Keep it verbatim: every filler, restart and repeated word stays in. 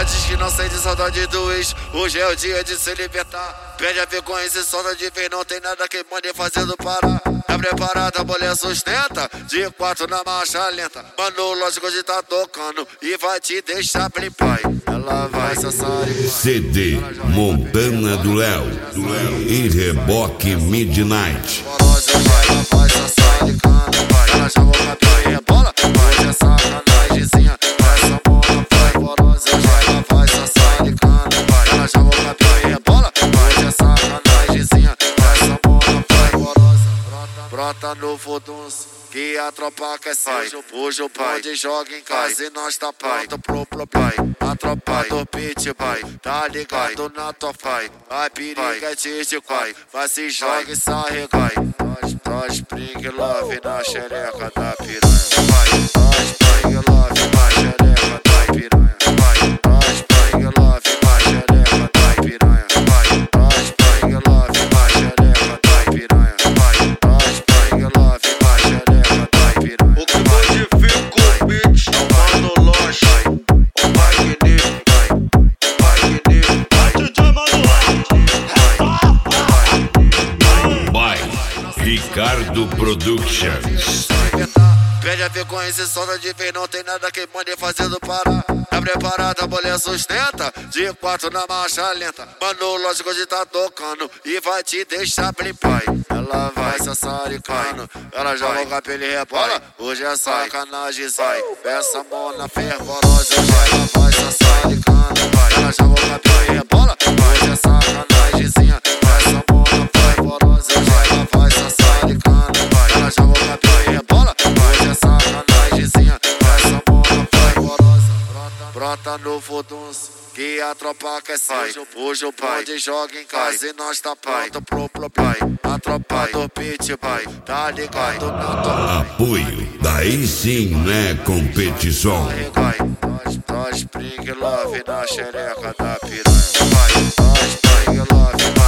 diz que não sente saudade do ex. Hoje é o dia de se libertar. Perde a vergonha e se solta de vez. Não tem nada que mande fazendo parar. Tá preparada, a mulher sustenta. De quatro na marcha lenta. Mano, lógico de tá tocando. E vai te deixar bem pai. Ela vai se assaricar. C D Montana do Léo e Reboque Midnight. Ela vai se assaricando. Ela joga o cabelo e rebola. Hoje é sacanagemzinha. Essa bola vai porosa. Ela vai se assaricando. Ela joga o cabelo e rebola. Hoje é sacanagemzinha. Essa bola vai porosa. Brota no fodunço, que a tropa quer ser. Hoje o bonde joga em casa e nós tá pronto pro pro pai. A tropa do pit pai, tá ligado na tua pai. Vai periga de de pai, vai se joga e sai pai. Nós, nós spring love na xereca da piranha. Vai, nós spring love na xereca da piranha. Vai, nós spring love na xereca da piranha. Vai, nós spring love na xereca da piranha. Vai, nós spring love na xereca da piranha. O que modifica o beat é o Mano Loche, o Magnífico, o Magnífico. By Ricardo Productions. Perde a vergonha e se solta de vez. Não tem nada que mande fazendo parar. Tá preparada, a mulher sustenta. De quatro na marcha lenta. Mano, lógico de tá tocando. E vai te deixar bem pai. Ela vai se assaricando. Ela joga o cabelo e rebola. Hoje é sacanagem, sai. Essa mona fervorosa. Hoje ela vai se assaricando. Ela joga o cabelo e rebola. Hoje é sacanagemzinha. Essa mona fervorosa. Hoje ela vai se assaricando. Ela joga o cabelo e rebola. Hoje é sacanagemzinha. Essa mona fervorosa. Brota no fodunço, que a tropa quer ser. Hoje o bonde joga em casa e nós tá pronto pro pro pai. A tropa do pit pai, tá ligado na tua. Apoio, daí sim né competição. Nós, nós spring love na xereca da piranha. Vai, nós spring love